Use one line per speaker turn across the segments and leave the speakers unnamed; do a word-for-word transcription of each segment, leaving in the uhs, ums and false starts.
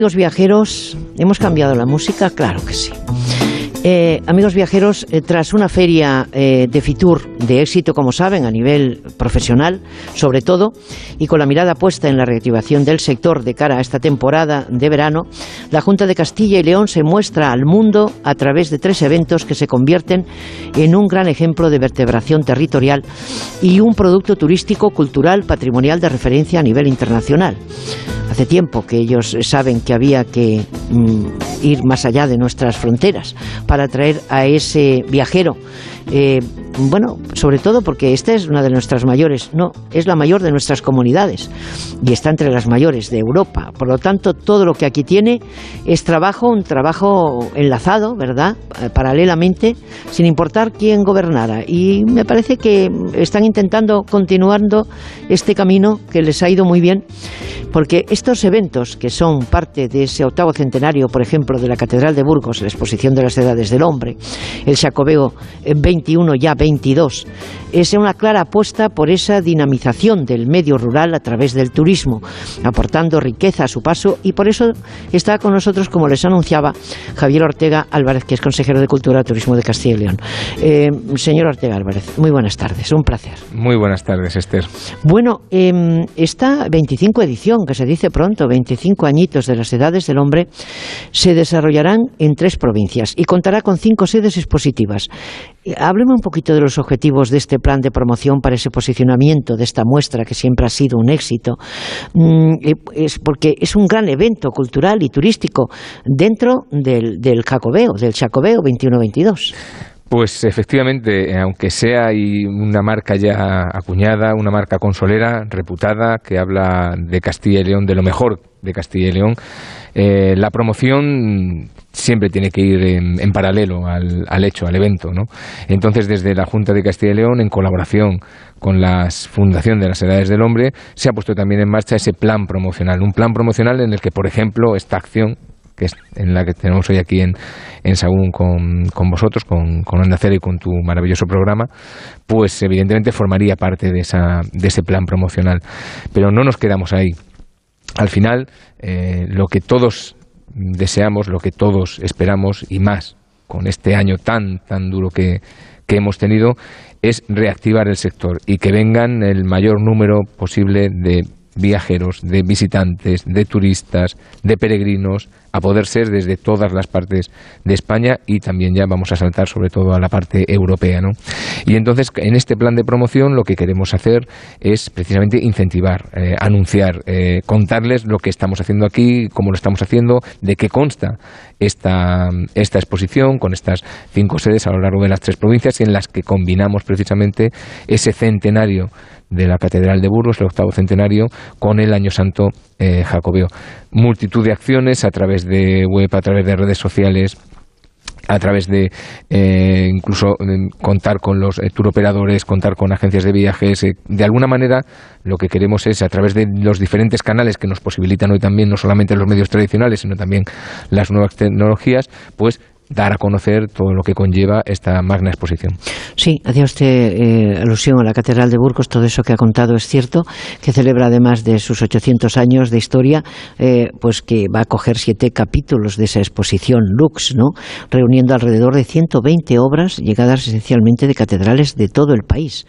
Amigos viajeros, ¿hemos cambiado la música? Claro que sí. Eh, amigos viajeros, eh, tras una feria eh, de Fitur de éxito, como saben, a nivel profesional, sobre todo, y con la mirada puesta en la reactivación del sector de cara a esta temporada de verano, la Junta de Castilla y León se muestra al mundo a través de tres eventos que se convierten en un gran ejemplo de vertebración territorial y un producto turístico, cultural, patrimonial de referencia a nivel internacional. Hace tiempo que ellos saben que había que mm, ir más allá de nuestras fronteras para atraer a ese viajero. Eh, bueno, sobre todo porque esta es una de nuestras mayores, no, es la mayor de nuestras comunidades y está entre las mayores de Europa. Por lo tanto, todo lo que aquí tiene es trabajo, un trabajo enlazado, ¿verdad?, paralelamente, sin importar quién gobernara. Y me parece que están intentando continuando este camino que les ha ido muy bien, porque estos eventos, que son parte de ese octavo centenario, por ejemplo, de la Catedral de Burgos, la exposición de las edades del hombre, el Xacobeo veintiuno, ya veintidós, es una clara apuesta por esa dinamización del medio rural a través del turismo, aportando riqueza a su paso, y por eso está con nosotros, como les anunciaba, Javier Ortega Álvarez, que es consejero de Cultura y Turismo de Castilla y León. Eh, señor Ortega Álvarez, muy buenas tardes, un placer.
Muy buenas tardes, Esther.
Bueno, eh, esta veinticinco edición, que se dice pronto, veinticinco añitos de las edades del hombre, se desarrollarán en tres provincias y contará con cinco sedes expositivas. Hábleme un poquito de los objetivos de este plan de promoción para ese posicionamiento de esta muestra, que siempre ha sido un éxito. Mm, es porque es un gran evento cultural y turístico dentro del, del Xacobeo, del Xacobeo veintiuno veintidós.
Pues efectivamente, aunque sea una marca ya acuñada, una marca consolera, reputada, que habla de Castilla y León, de lo mejor de Castilla y León, eh, la promoción siempre tiene que ir en, en paralelo al, al hecho, al evento, ¿no? Entonces, desde la Junta de Castilla y León, en colaboración con la Fundación de las Edades del Hombre, se ha puesto también en marcha ese plan promocional, un plan promocional en el que, por ejemplo, esta acción, que es en la que tenemos hoy aquí en, en Sahagún con, con vosotros, con, con Onda Cero y con tu maravilloso programa, pues evidentemente formaría parte de, esa, de ese plan promocional. Pero no nos quedamos ahí. Al final, eh, lo que todos deseamos, lo que todos esperamos, y más con este año tan, tan duro que, que hemos tenido, es reactivar el sector y que vengan el mayor número posible de viajeros, de visitantes, de turistas, de peregrinos, a poder ser desde todas las partes de España, y también ya vamos a saltar sobre todo a la parte europea, ¿no? Y entonces, en este plan de promoción, lo que queremos hacer es precisamente incentivar, eh, anunciar, eh, contarles lo que estamos haciendo aquí, cómo lo estamos haciendo, de qué consta esta, esta exposición, con estas cinco sedes a lo largo de las tres provincias, en las que combinamos precisamente ese centenario de la Catedral de Burgos, el octavo centenario, con el Año Santo eh, Jacobeo. Multitud de acciones a través de web, a través de redes sociales, a través de eh, incluso eh, contar con los eh, turoperadores, contar con agencias de viajes. Eh, de alguna manera, lo que queremos es, a través de los diferentes canales que nos posibilitan hoy también, no solamente los medios tradicionales, sino también las nuevas tecnologías, pues dar a conocer todo lo que conlleva esta magna exposición.
Sí, hacía usted eh, alusión a la Catedral de Burgos. Todo eso que ha contado es cierto, que celebra, además de sus ochocientos años de historia, eh, pues que va a coger siete capítulos de esa exposición Lux, ¿no?, reuniendo alrededor de ciento veinte obras llegadas esencialmente de catedrales de todo el país.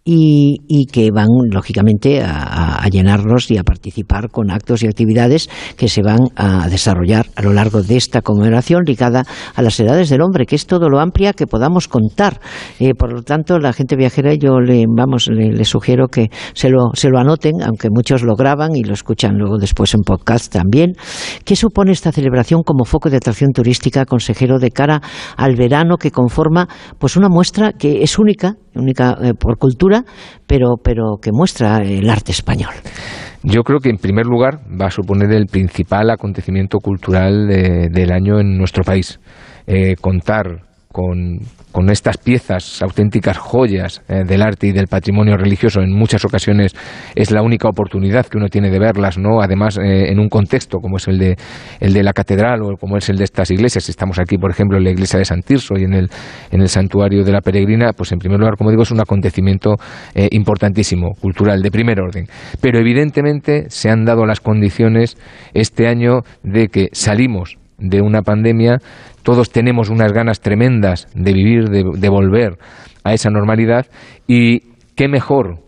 Y, y que van, lógicamente, a, a llenarnos y a participar con actos y actividades que se van a desarrollar a lo largo de esta conmemoración ligada a las edades del hombre, que es todo lo amplia que podamos contar. Eh, por lo tanto, la gente viajera, yo le, vamos, le, le sugiero que se lo, se lo anoten, aunque muchos lo graban y lo escuchan luego después en podcast también. ¿Qué supone esta celebración como foco de atracción turística, consejero, de cara al verano, que conforma pues una muestra que es única, única eh, por cultura, pero, pero que muestra el arte español?
Yo creo que, en primer lugar, va a suponer el principal acontecimiento cultural de, del año en nuestro país. Eh, contar con, con estas piezas, auténticas joyas eh, del arte y del patrimonio religioso. En muchas ocasiones es la única oportunidad que uno tiene de verlas, ¿no? Además, eh, en un contexto como es el de, el de la catedral o como es el de estas iglesias. Estamos aquí, por ejemplo, en la iglesia de San Tirso y en el, en el santuario de la Peregrina, pues en primer lugar, como digo, es un acontecimiento eh, importantísimo, cultural, de primer orden. Pero evidentemente se han dado las condiciones este año de que salimos de una pandemia, todos tenemos unas ganas tremendas de vivir, de, de volver a esa normalidad, y qué mejor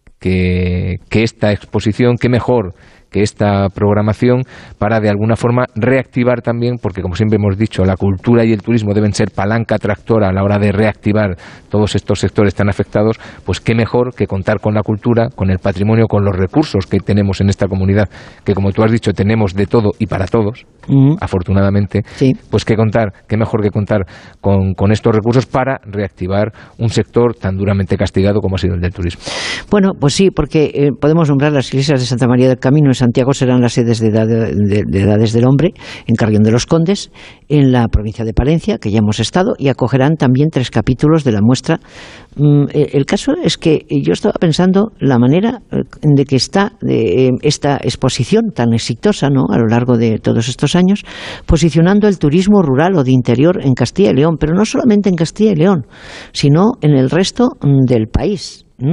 que, que esta exposición, qué mejor que esta programación para de alguna forma reactivar también, porque como siempre hemos dicho, la cultura y el turismo deben ser palanca tractora a la hora de reactivar todos estos sectores tan afectados. Pues qué mejor que contar con la cultura, con el patrimonio, con los recursos que tenemos en esta comunidad, que como tú has dicho tenemos de todo y para todos, uh-huh. afortunadamente, sí. Pues qué contar, qué mejor que contar con, con estos recursos para reactivar un sector tan duramente castigado como ha sido el del turismo.
Bueno, pues sí, porque eh, podemos nombrar las iglesias de Santa María del Camino. Santiago serán las sedes de, edad, de, de Edades del Hombre, en Carrión de los Condes, en la provincia de Palencia, que ya hemos estado, y acogerán también tres capítulos de la muestra. Mm, el caso es que yo estaba pensando la manera de que está de, esta exposición tan exitosa, ¿no?, a lo largo de todos estos años, posicionando el turismo rural o de interior en Castilla y León, pero no solamente en Castilla y León, sino en el resto del país. ¿Mm?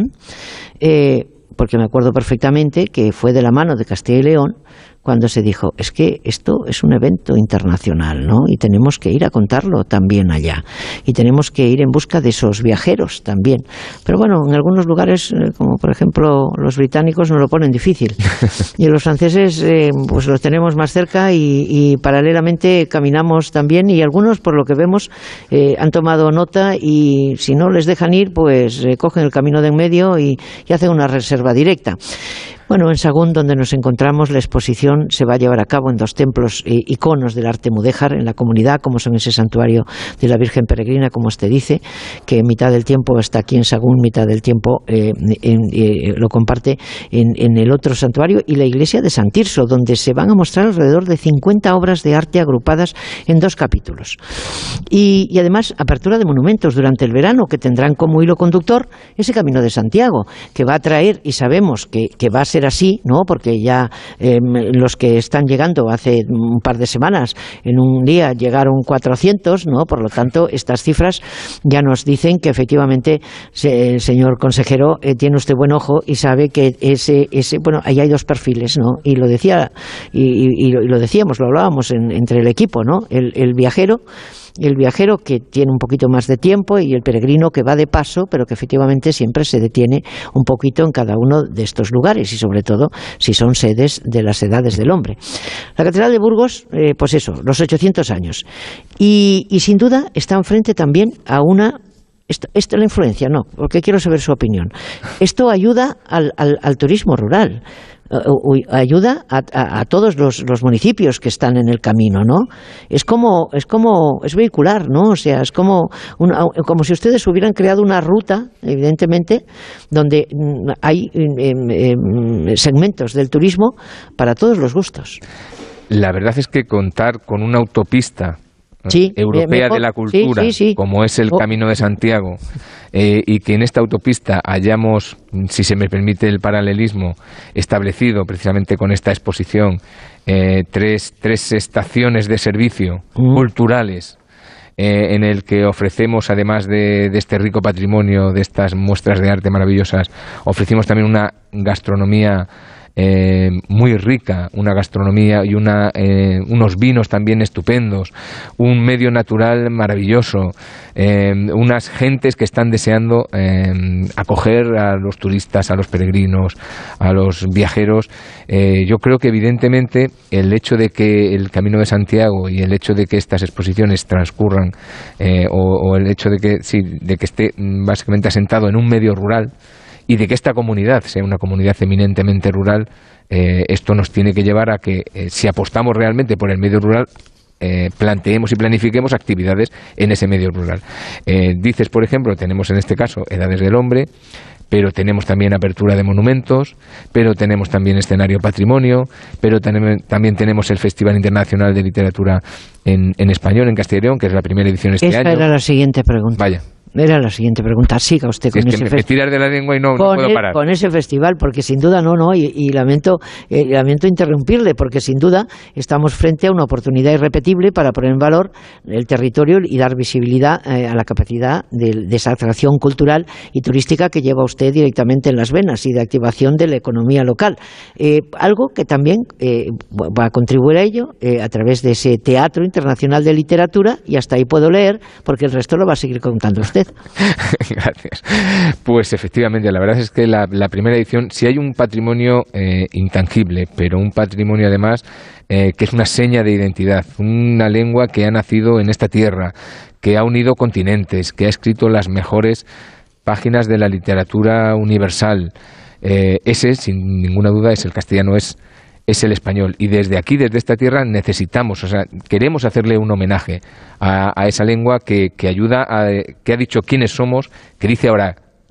Eh, porque me acuerdo perfectamente que fue de la mano de Castilla y León cuando se dijo, es que esto es un evento internacional, ¿no? Y tenemos que ir a contarlo también allá. Y tenemos que ir en busca de esos viajeros también. Pero bueno, en algunos lugares, como por ejemplo los británicos, nos lo ponen difícil. Y los franceses, eh, pues los tenemos más cerca y, y paralelamente caminamos también. Y algunos, por lo que vemos, eh, han tomado nota y si no les dejan ir, pues eh, cogen el camino de en medio y, y hacen una reserva directa. Bueno, en Sagún, donde nos encontramos, la exposición se va a llevar a cabo en dos templos eh, iconos del arte mudéjar en la comunidad, como son ese santuario de la Virgen Peregrina, como usted dice, que mitad del tiempo está aquí en Sagún, mitad del tiempo eh, en, eh, lo comparte en, en el otro santuario, y la iglesia de San Tirso, donde se van a mostrar alrededor de cincuenta obras de arte agrupadas en dos capítulos. Y, y además, apertura de monumentos durante el verano, que tendrán como hilo conductor ese Camino de Santiago, que va a traer, y sabemos que, que va a ser así, ¿no?, porque ya eh, los que están llegando hace un par de semanas, en un día llegaron cuatrocientos, ¿no? Por lo tanto, estas cifras ya nos dicen que efectivamente, se, señor consejero, eh, tiene usted buen ojo y sabe que ese, ese bueno, ahí hay dos perfiles, ¿no? Y lo decía, y, y, y lo decíamos, lo hablábamos en, entre el equipo, ¿no? El, el viajero, el viajero que tiene un poquito más de tiempo y el peregrino que va de paso, pero que efectivamente siempre se detiene un poquito en cada uno de estos lugares y sobre todo si son sedes de las Edades del Hombre. La Catedral de Burgos, eh, pues eso, los ochocientos años. Y, y sin duda está enfrente también a una... Esto, esto la influencia, no, porque quiero saber su opinión. Esto ayuda al, al, al turismo rural. Ayuda a, a, a todos los, los municipios que están en el camino, ¿no? Es como, es como, es vehicular, ¿no? O sea, es como, una, como si ustedes hubieran creado una ruta, evidentemente, donde hay eh, eh, segmentos del turismo para todos los gustos.
La verdad es que contar con una autopista
Sí,
europea
mejor,
de la cultura,
sí, sí, sí.
como es el Camino de Santiago, eh, y que en esta autopista hayamos, si se me permite el paralelismo, establecido precisamente con esta exposición eh, tres, tres estaciones de servicio mm. culturales, eh, en el que ofrecemos, además de, de este rico patrimonio, de estas muestras de arte maravillosas, ofrecimos también una gastronomía Eh, muy rica, una gastronomía y una, eh, unos vinos también estupendos, un medio natural maravilloso, eh, unas gentes que están deseando eh, acoger a los turistas, a los peregrinos, a los viajeros. Eh, yo creo que evidentemente el hecho de que el Camino de Santiago y el hecho de que estas exposiciones transcurran eh, o, o el hecho de que, sí, de que esté básicamente asentado en un medio rural, y de que esta comunidad sea una comunidad eminentemente rural, eh, esto nos tiene que llevar a que, eh, si apostamos realmente por el medio rural, eh, planteemos y planifiquemos actividades en ese medio rural. Eh, dices, por ejemplo, tenemos en este caso Edades del Hombre, pero tenemos también apertura de monumentos, pero tenemos también escenario patrimonio, pero tenemos, también tenemos el Festival Internacional de Literatura en, en Español, en Castilla y León, que es la primera edición este
Esta
año.
Esa era la siguiente pregunta.
Vaya.
Era la siguiente pregunta. Siga usted con
si es
ese
que
festival.
me tiras de la lengua y no, no puedo
el,
parar.
Con ese festival, porque sin duda no, no, y, y lamento, eh, lamento interrumpirle, porque sin duda estamos frente a una oportunidad irrepetible para poner en valor el territorio y dar visibilidad eh, a la capacidad de, de esa atracción cultural y turística que lleva usted directamente en las venas y de activación de la economía local. Eh, algo que también eh, va a contribuir a ello eh, a través de ese Teatro Internacional de Literatura, y hasta ahí puedo leer, porque el resto lo va a seguir contando usted.
Gracias. Pues efectivamente, la verdad es que la, la primera edición, si hay un patrimonio eh, intangible, pero un patrimonio además eh, que es una seña de identidad, una lengua que ha nacido en esta tierra, que ha unido continentes, que ha escrito las mejores páginas de la literatura universal. Eh, ese, sin ninguna duda, es el castellano, es es el español, y desde aquí, desde esta tierra, necesitamos, o sea, queremos hacerle un homenaje a, a esa lengua que, que ayuda, a, que ha dicho quiénes somos, que dice ahora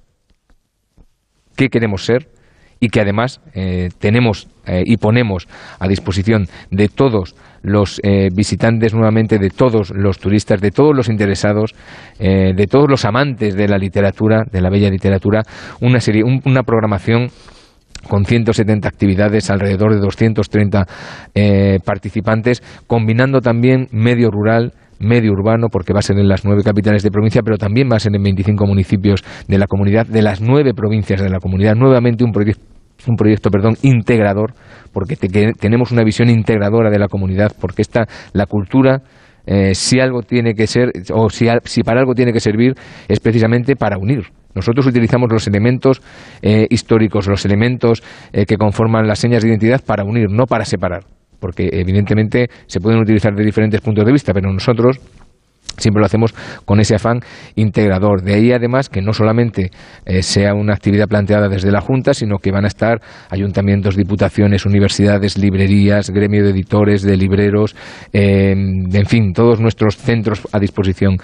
qué queremos ser, y que además eh, tenemos eh, y ponemos a disposición de todos los eh, visitantes, nuevamente de todos los turistas, de todos los interesados, eh, de todos los amantes de la literatura, de la bella literatura, una serie, un, una programación con ciento setenta actividades, alrededor de doscientos treinta eh, participantes, combinando también medio rural, medio urbano, porque va a ser en las nueve capitales de provincia, pero también va a ser en veinticinco municipios de la comunidad, de las nueve provincias de la comunidad. Nuevamente un proyecto un proyecto, perdón, integrador, porque te, que tenemos una visión integradora de la comunidad, porque esta, la cultura, eh, si algo tiene que ser, o si, si para algo tiene que servir, es precisamente para unir. Nosotros utilizamos los elementos eh, históricos, los elementos eh, que conforman las señas de identidad para unir, no para separar, porque evidentemente se pueden utilizar de diferentes puntos de vista, pero nosotros siempre lo hacemos con ese afán integrador. De ahí, además, que no solamente eh, sea una actividad planteada desde la Junta, sino que van a estar ayuntamientos, diputaciones, universidades, librerías, gremio de editores, de libreros, eh, en fin, todos nuestros centros a disposición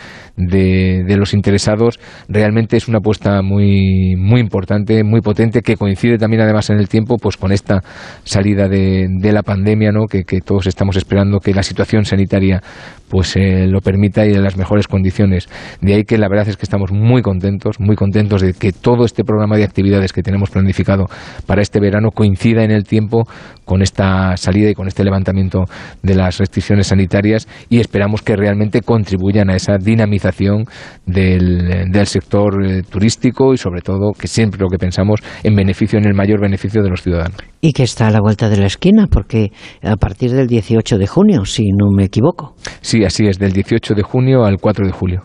de, de los interesados. Realmente es una apuesta muy, muy importante, muy potente, que coincide también, además, en el tiempo, pues con esta salida de, de la pandemia, ¿no? que, que todos estamos esperando que la situación sanitaria pues eh, lo permita, y en las mejores condiciones. De ahí que la verdad es que estamos muy contentos, muy contentos de que todo este programa de actividades que tenemos planificado para este verano coincida en el tiempo con esta salida y con este levantamiento de las restricciones sanitarias, y esperamos que realmente contribuyan a esa dinamización del, del sector eh, turístico, y sobre todo que siempre lo que pensamos en beneficio, en el mayor beneficio de los ciudadanos.
Y que está a la vuelta de la esquina, porque a partir del dieciocho de junio, si no me equivoco.
Sí, así es, del dieciocho de junio al cuatro de julio.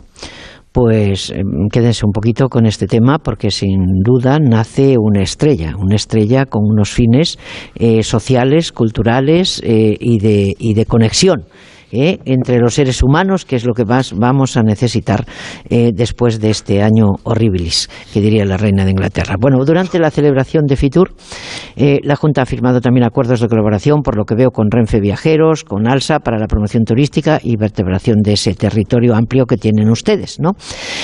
Pues eh, quédense un poquito con este tema, porque sin duda nace una estrella, una estrella con unos fines eh, sociales, culturales eh, y, de, y de conexión Eh, entre los seres humanos, que es lo que más vamos a necesitar eh, después de este año horribilis, que diría la reina de Inglaterra. Bueno, durante la celebración de Fitur, eh, la Junta ha firmado también acuerdos de colaboración, por lo que veo, con Renfe Viajeros, con ALSA, para la promoción turística y vertebración de ese territorio amplio que tienen ustedes, ¿no?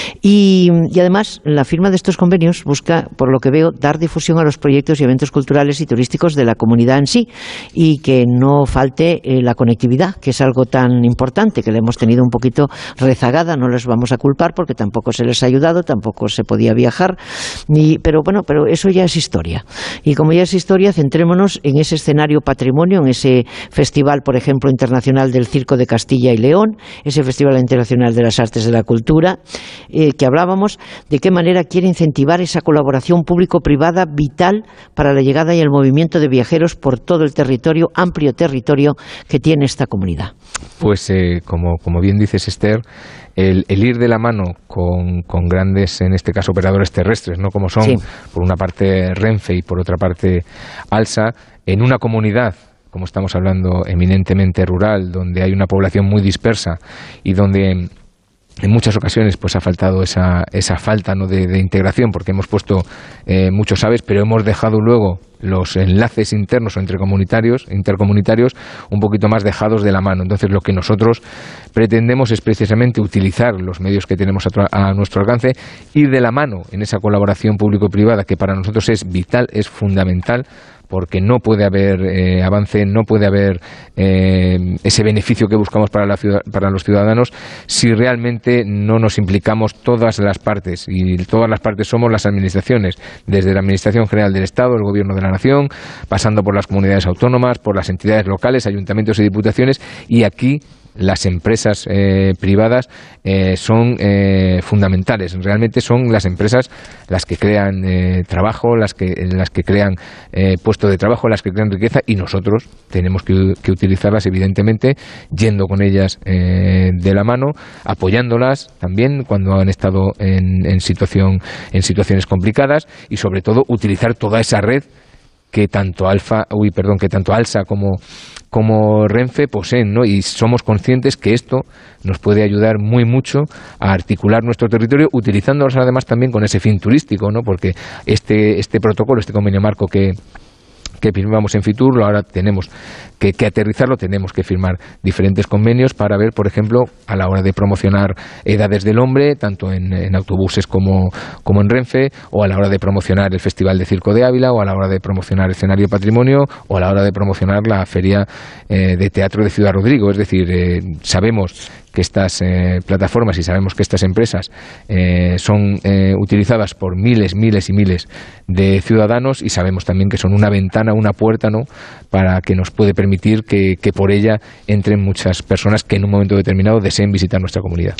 Y, y además, la firma de estos convenios busca, por lo que veo, dar difusión a los proyectos y eventos culturales y turísticos de la comunidad en sí, y que no falte eh, la conectividad, que es algo tan importante, que le hemos tenido un poquito rezagada. No les vamos a culpar, porque tampoco se les ha ayudado, tampoco se podía viajar, ni, pero bueno, pero eso ya es historia. Y como ya es historia, centrémonos en ese escenario patrimonio, en ese festival, por ejemplo, internacional del Circo de Castilla y León, ese Festival Internacional de las Artes de la Cultura, eh, que hablábamos, de qué manera quiere incentivar esa colaboración público-privada vital para la llegada y el movimiento de viajeros por todo el territorio, amplio territorio que tiene esta comunidad.
Pues eh, como, como bien dices, Esther, el, el ir de la mano con, con grandes, en este caso, operadores terrestres, ¿no? Como son, sí, por una parte Renfe y por otra parte ALSA, en una comunidad, como estamos hablando, eminentemente rural, donde hay una población muy dispersa y donde en muchas ocasiones pues ha faltado esa, esa falta, ¿no?, de, de integración, porque hemos puesto eh, muchos aves, pero hemos dejado luego los enlaces internos o intercomunitarios, intercomunitarios un poquito más dejados de la mano. Entonces, lo que nosotros pretendemos es precisamente utilizar los medios que tenemos a, a nuestro alcance, ir de la mano en esa colaboración público-privada que para nosotros es vital, es fundamental, porque no puede haber eh, avance, no puede haber eh, ese beneficio que buscamos para, la ciudad, para los ciudadanos si realmente no nos implicamos todas las partes, y todas las partes somos las administraciones, desde la Administración General del Estado, el Gobierno de la Nación, pasando por las comunidades autónomas, por las entidades locales, ayuntamientos y diputaciones, y aquí las empresas eh, privadas eh, son eh, fundamentales. Realmente son las empresas las que crean eh, trabajo, las que, las que crean eh, puestos de trabajo, las que crean riqueza, y nosotros tenemos que, que utilizarlas, evidentemente, yendo con ellas eh, de la mano, apoyándolas también cuando han estado en, en, situación, en situaciones complicadas, y sobre todo utilizar toda esa red que tanto Alfa, uy, perdón, que tanto ALSA como como Renfe poseen, ¿no? Y somos conscientes que esto nos puede ayudar muy mucho a articular nuestro territorio, utilizándolos además también con ese fin turístico, ¿no? Porque este este protocolo, este convenio marco que que firmamos en Fitur, ahora tenemos que, que aterrizarlo, tenemos que firmar diferentes convenios para ver, por ejemplo, a la hora de promocionar Edades del Hombre, tanto en, en autobuses como, como en Renfe, o a la hora de promocionar el Festival de Circo de Ávila, o a la hora de promocionar Escenario Patrimonio, o a la hora de promocionar la Feria eh, de Teatro de Ciudad Rodrigo. Es decir, eh, sabemos que estas eh, plataformas y sabemos que estas empresas eh, son eh, utilizadas por miles, miles y miles de ciudadanos, y sabemos también que son una ventana, una puerta, ¿no?, para que nos puede permitir que, que por ella entren muchas personas que en un momento determinado deseen visitar nuestra comunidad.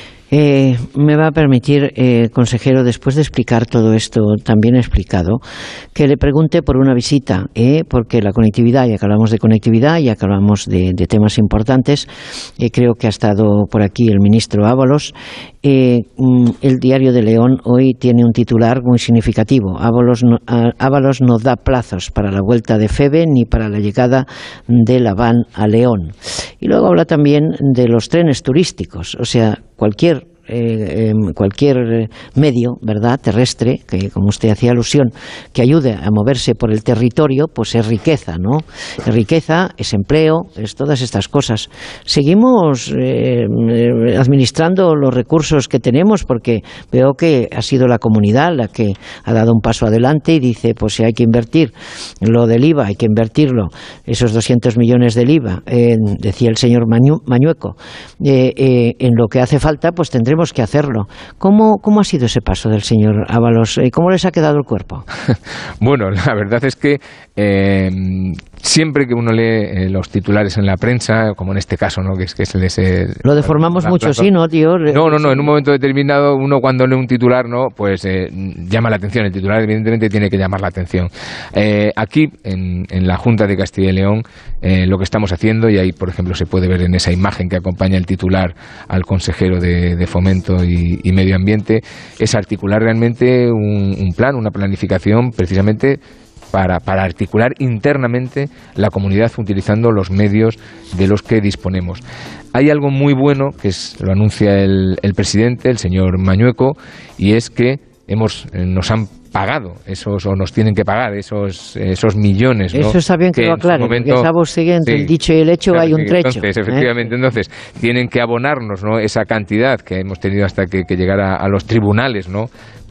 Eh, me va a permitir, eh, consejero, después de explicar todo esto tan bien explicado, que le pregunte por una visita, eh, porque la conectividad, ya que hablamos de conectividad, ya que hablamos de, de temas importantes, eh, creo que ha estado por aquí el ministro Ábalos. Eh, el Diario de León hoy tiene un titular muy significativo. Ábalos no, Ábalos no da plazos para la vuelta de Feve ni para la llegada de la van a León. Y luego habla también de los trenes turísticos, o sea, cualquier Eh, eh, cualquier medio, ¿verdad?, terrestre, que como usted hacía alusión, que ayude a moverse por el territorio, pues es riqueza, ¿no? Es riqueza, es empleo, es todas estas cosas. Seguimos eh, administrando los recursos que tenemos, porque veo que ha sido la comunidad la que ha dado un paso adelante y dice, pues si hay que invertir lo del I V A, hay que invertirlo, esos doscientos millones del I V A, eh, decía el señor Mañu, Mañueco, eh, eh, en lo que hace falta, pues tendremos Tenemos que hacerlo. ¿Cómo, cómo ha sido ese paso del señor Ábalos? ¿Cómo les ha quedado el cuerpo?
Bueno, la verdad es que eh, siempre que uno lee eh, los titulares en la prensa, como en este caso, ¿no?, que es que se les... Eh,
Lo deformamos la, mucho, la, sí, ¿no, tío?
No, no, no, en un momento determinado uno cuando lee un titular, ¿no?, pues eh, llama la atención. El titular evidentemente tiene que llamar la atención. Eh, aquí, en, en la Junta de Castilla y León, eh, lo que estamos haciendo, y ahí, por ejemplo, se puede ver en esa imagen que acompaña el titular al consejero de, de Fomento y, y Medio Ambiente, es articular realmente un, un plan, una planificación precisamente Para, para articular internamente la comunidad utilizando los medios de los que disponemos. Hay algo muy bueno, que es, lo anuncia el, el presidente, el señor Mañueco, y es que hemos, nos han pagado esos, o nos tienen que pagar esos esos millones, ¿no?
Eso está bien que, que lo aclare, momento, porque estamos siguiendo sí, el dicho y el hecho, claro, hay un trecho.
Entonces, efectivamente, ¿eh? entonces tienen que abonarnos, ¿no?, esa cantidad que hemos tenido hasta que, que llegara a los tribunales, ¿no?,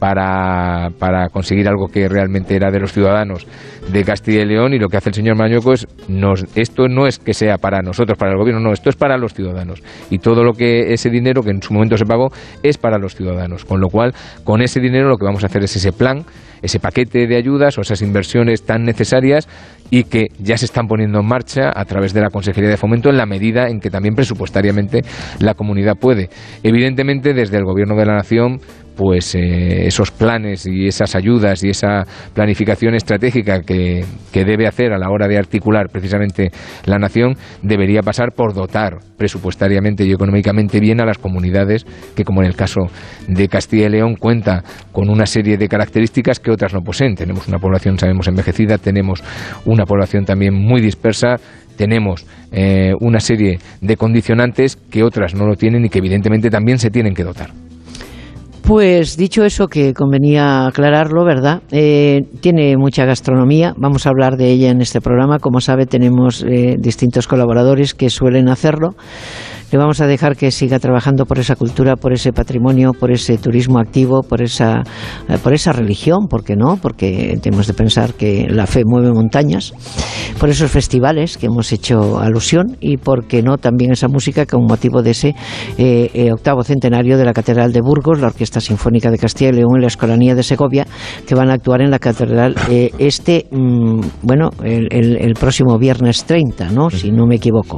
para, para conseguir algo que realmente era de los ciudadanos de Castilla y León, y lo que hace el señor Mañueco es, nos, esto no es que sea para nosotros, para el gobierno, no, esto es para los ciudadanos, y todo lo que ese dinero que en su momento se pagó es para los ciudadanos, con lo cual, con ese dinero lo que vamos a hacer es ese plan, ese paquete de ayudas o esas inversiones tan necesarias y que ya se están poniendo en marcha a través de la Consejería de Fomento en la medida en que también presupuestariamente la comunidad puede. Evidentemente, desde el Gobierno de la Nación, pues eh, esos planes y esas ayudas y esa planificación estratégica que, que debe hacer a la hora de articular precisamente la nación debería pasar por dotar presupuestariamente y económicamente bien a las comunidades que, como en el caso de Castilla y León, cuenta con una serie de características que otras no poseen. Tenemos una población, sabemos, envejecida, tenemos una población también muy dispersa, tenemos eh, una serie de condicionantes que otras no lo tienen y que evidentemente también se tienen que dotar.
Pues dicho eso, que convenía aclararlo, ¿verdad? Eh, tiene mucha gastronomía, vamos a hablar de ella en este programa. Como sabe, tenemos eh, distintos colaboradores que suelen hacerlo. Le vamos a dejar que siga trabajando por esa cultura, por ese patrimonio, por ese turismo activo, por esa, por esa religión, ¿por qué no? Porque tenemos de pensar que la fe mueve montañas, por esos festivales que hemos hecho alusión y, ¿por qué no?, también esa música con motivo de ese eh, eh, octavo centenario de la Catedral de Burgos, la Orquesta Sinfónica de Castilla y León y la Escolanía de Segovia, que van a actuar en la Catedral eh, este, mmm, bueno, el, el, el próximo viernes treinta, ¿no?, si no me equivoco.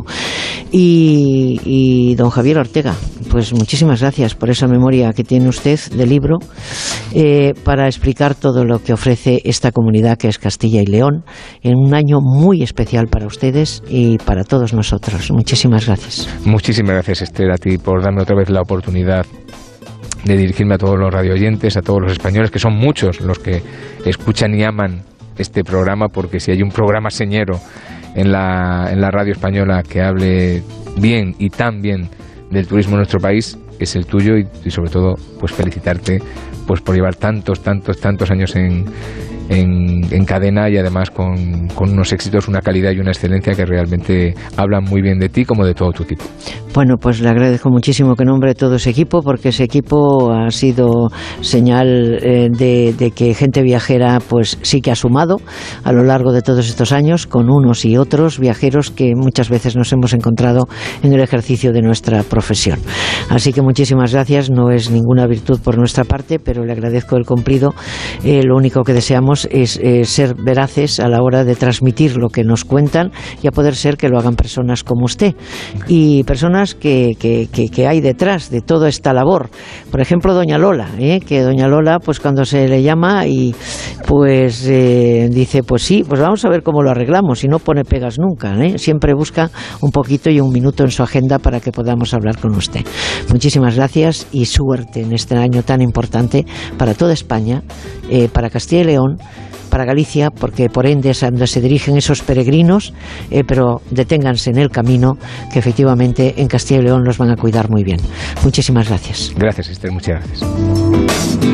Y, y don Javier Ortega, pues muchísimas gracias por esa memoria que tiene usted de libro eh, para explicar todo lo que ofrece esta comunidad que es Castilla y León en un año muy especial para ustedes y para todos nosotros. Muchísimas gracias.
Muchísimas gracias, Esther, a ti por darme otra vez la oportunidad de dirigirme a todos los radioyentes, a todos los españoles, que son muchos los que escuchan y aman este programa, porque si hay un programa señero en la, en la radio española que hable bien y tan bien del turismo en nuestro país, es el tuyo, y, y sobre todo pues felicitarte pues por llevar tantos, tantos, tantos años en, en, en cadena, y además con, con unos éxitos, una calidad y una excelencia que realmente hablan muy bien de ti como de todo tu equipo.
Bueno, pues le agradezco muchísimo que nombre todo ese equipo, porque ese equipo ha sido señal eh, de, de que Gente Viajera pues sí que ha sumado a lo largo de todos estos años, con unos y otros viajeros que muchas veces nos hemos encontrado en el ejercicio de nuestra profesión. Así que muchísimas gracias, no es ninguna virtud por nuestra parte, pero le agradezco el cumplido. Eh, lo único que deseamos es eh, ser veraces a la hora de transmitir lo que nos cuentan, y a poder ser que lo hagan personas como usted y personas Que, que, que, que hay detrás de toda esta labor. Por ejemplo, doña Lola, ¿eh? que doña Lola, pues cuando se le llama y pues eh, dice, pues sí, pues vamos a ver cómo lo arreglamos, y no pone pegas nunca, ¿eh? Siempre busca un poquito y un minuto en su agenda para que podamos hablar con usted. Muchísimas gracias y suerte en este año tan importante para toda España, eh, para Castilla y León, para Galicia, porque por ende es a donde se dirigen esos peregrinos, eh, pero deténganse en el camino, que efectivamente en Castilla y León los van a cuidar muy bien. Muchísimas gracias.
Gracias, Esther, muchas gracias.